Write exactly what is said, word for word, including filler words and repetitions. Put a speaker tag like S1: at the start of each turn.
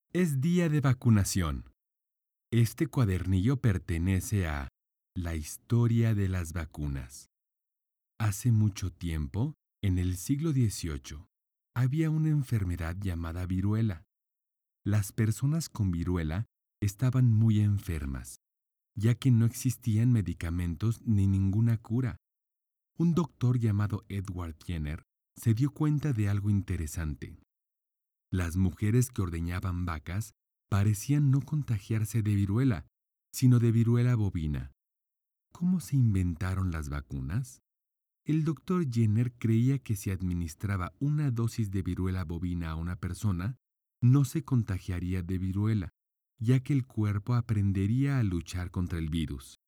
S1: Es día de vacunación. Este cuadernillo pertenece a la historia de las vacunas. Hace mucho tiempo, en el siglo dieciocho, había una enfermedad llamada viruela. Las personas con viruela estaban muy enfermas, ya que no existían medicamentos ni ninguna cura. Un doctor llamado Edward Jenner se dio cuenta de algo interesante. Las mujeres que ordeñaban vacas parecían no contagiarse de viruela, sino de viruela bovina. ¿Cómo se inventaron las vacunas? El doctor Jenner creía que si administraba una dosis de viruela bovina a una persona, no se contagiaría de viruela, ya que el cuerpo aprendería a luchar contra el virus.